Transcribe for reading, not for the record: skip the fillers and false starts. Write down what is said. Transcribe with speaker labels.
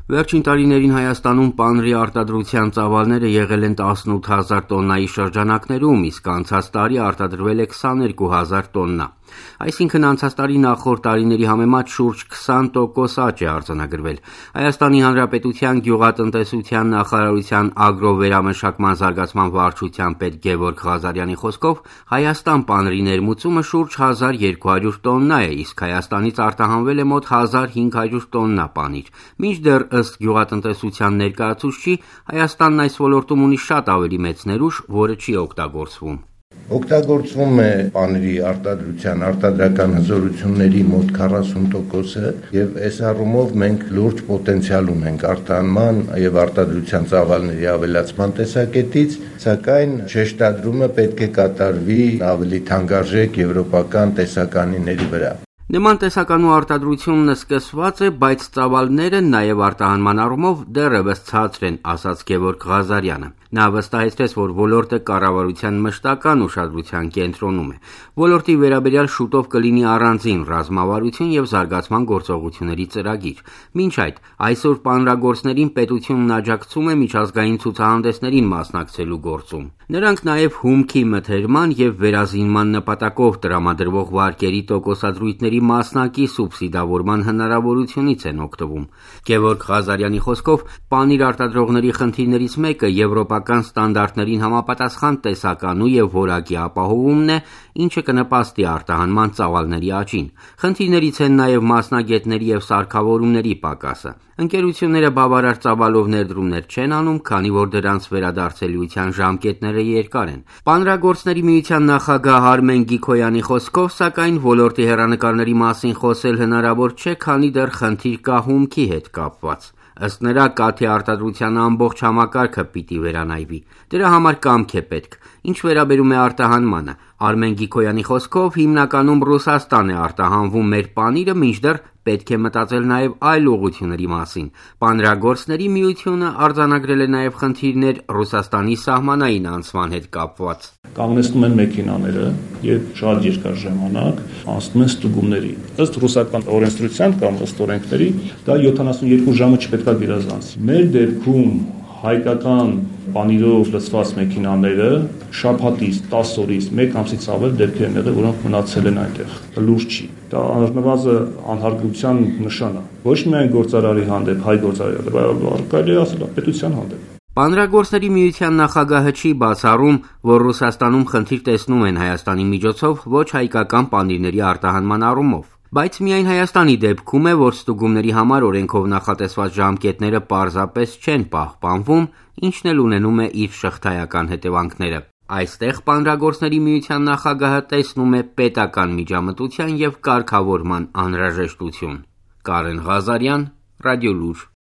Speaker 1: Վերջին տարիներին Հայաստանում պանրի արտադրության ծավալները եղել են 18,000 տոննայի շրջանակներում, իսկ անցած տարի արտադրվել է 22,000 տոննա։ Այսինքն անցած տարի նախորդ տարիների համեմատ շուրջ 20% աճ է արձանագրվել։ Հայաստանի Հանրապետության Գյուղատնտեսության նախարարության ագրովերամշակման զարգացման վարչության պետ Գևորգ Ղազարյանի խոսքով Հայաստան պանրի ներմուծումը շուրջ 1200 տոննա է, իսկ Հայաստանից արտահանվել է մոտ 1500 տոննա պանիր։ Մինչդեռ ըստ գյուղատնտեսության ներկայացուցչի Հայաստանն այս ոլորտում ունի շատ ավելի մեծ ներուժ, որը չի օգտագործվում։
Speaker 2: Օգտագործվում է պանրի արտադրության արտադրական հզորությունների մոտ 40%-ը եւ այս առումով մենք լուրջ պոտենցիալ ունենք արտահանման եւ արտադրության ծավալների ավելացման տեսակետից, սակայն շեշտադրումը պետք է կատարվի ավելի թանկարժեք եվրոպական տեսականիների վրա։
Speaker 1: Նման տեսականու արտադրությունն սկսված է, բայց ծավալները նաև արտահանման առումով դեռևս ցածր են, ասաց Գևորգ Ղազարյանը։ Նա վստահեցրեց, որ ոլորտը կառավարության մշտական ուշադրության կենտրոնում է։ Ոլորտի վերաբերյալ շուտով կլինի առանձին ռազմավարություն եւ զարգացման գործողությունների ծրագիր։ Մինչ այդ, այսօր պանրագործներին պետությունն աջակցում է միջազգային ցուցահանդեսներին մասնակցելու գործում։ Նրանք նաև հումքի մթերման եւ վերազինման նպատակով տրամադրվող վարկերի տոկոսադրույթների մասնակի սուբսիդավորման հնարավորությունից են օգտվում։ Գևորգ Ղազարյանի խոսքով, պանիր արտադրողների խնդիրներից մեկը եվրոպական ստանդարտներին համապատասխան տեսականու եւ որակի ապահովումն է, ինչը կնպաստի արտահանման ծավալների աճին։ Խնդիրներից են նաև մասնագետների եւ սարքավորումների պակասը։ Ընկերությունները բավարար ծավալով ներդրումներ չեն անում, քանի որ դրանց վերադարձելիության ժամկետները երկար են։ Պանրագործների միության նախագահ Արմեն Գիքոյանի խոսքով, սակայն ոլորտի հեռանկարների մասին խոսել հնարավոր չէ, քանի դեռ խնդիր կա հումքի հետ կապված։ Ըստ նրա, կաթի արտադրության ամբողջ համակարգը պիտի վերանայվի։ Դրա համար կամք է պետք։ Ինչ վերաբերում է արտահանմանը, Արմեն Գիքոյանի խոսքով հիմնականում Ռուսաստան է արտահանվում մեր պանիրը, մինչդեռ պետք է մտածել նաև այլ ուղղությունների մասին։ Պանրագործների միությունը արձանագրել է նաև խնդիրներ Ռուսաստանի սահմանային անցման հետ կապված։
Speaker 3: Կանգնեցնում են մեքենաները եւ շատ երկար ժամանակ անցնում են ստուգումների։ Ըստ ռուսական օրենսդրության կամ ըստ օրենքների դա 72 ժամը չպետք է գերազանցի։ Մեր դեպքում հայկական պանիրով լցված մեքենաները շաբաթից 10 օրից 1 ամսից ավել դեպքեր են եղել, որոնք մնացել են այնտեղ։ Լուրջ չի։ Դա առնվազն անհարգության նշան է։ Ոչ միայն գործարարի հանդեպ, հայ գործարարի հանդեպ, այլ կարելի է ասել պետության հանդեպ։
Speaker 1: Պանրագործների միության նախագահը չի բացառում, որ Ռուսաստանում խնդիր տեսնում են Հայաստանի միջոցով ոչ հայկական պանիրների արտահանման առումով։ Բայց միայն Հայաստանի դեպքում է, որ ստուգումների համար օրենքով նախատեսված ժամկետները պարզապես չեն պահպանվում, ինչն էլ ունենում է իր շղթայական հետևանքները։ Այստեղ Պանրագործների միության նախագահը տեսնում է պետական միջամտության եւ կարգավորման անհրաժեշտություն։ Կարեն Ղազարյան, Ռադիոլուր։